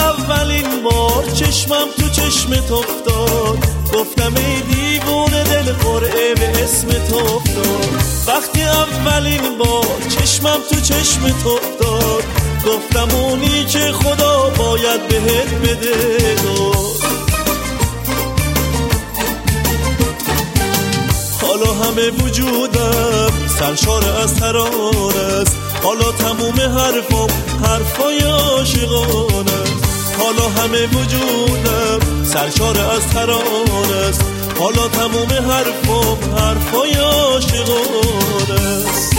اولین بار چشمم تو چشمت افتاد، گفتم ای دیوونه دل قرعه به اسمت افتاد. وقتی اولین بار چشمم تو چشمت افتاد، گفتم اونی که خدا باید بهت بده داد. حالا همه وجودم سرشار از ترانه است، حالا تموم حرفای عاشقانه است. حالا همه وجودم سرشار از ترانه است، حالا تموم حرفای عاشقانه است.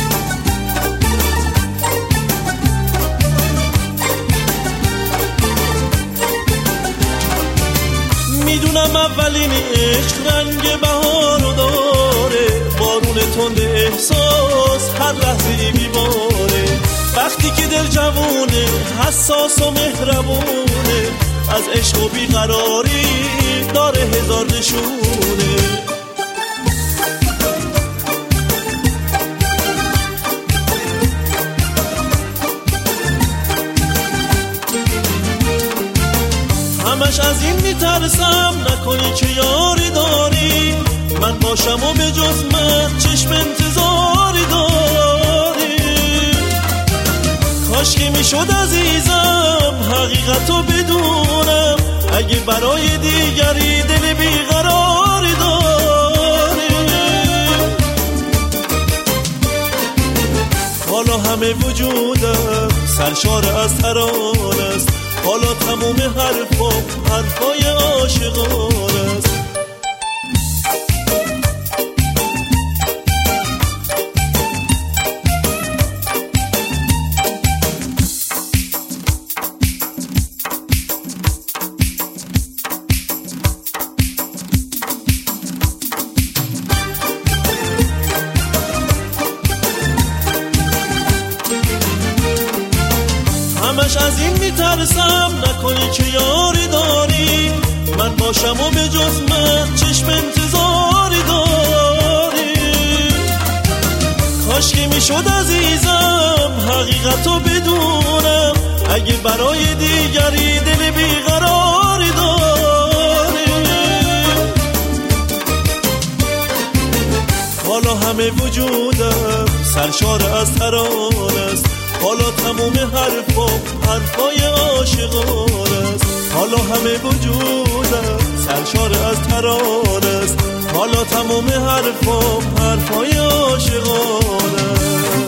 میدونم اولین عشق رنگ بهارو داره، بارون تند احساس هر لحظه میباره. وقتی که دل جوونه حساس و مهربونه، از عشق و بیقراری داره هزار نشونه. همش از این میترسم نکنی که یاری داری، من باشم و به جز من چشم انتظاری داری. کاش که میشد عزیزم حقیقتو بدونم، اگه برای دیگری دل بیقراری داری. حالا همه وجودم سرشار از ترانه است، حالا تموم حرفای عاشقانه است. همش از این میترسم نکنی که یاری داری، من باشم و به جز من چشم انتظاری داری. کاش که میشد عزیزم حقیقتو بدونم، اگه برای دیگری دل بیقراری داری. حالا همه وجودم سرشار از ترانه است، حالا تموم حرفای عاشقانه است. حالا همه وجودم سرشار از ترانه است، حالا تموم حرفای عاشقانه است.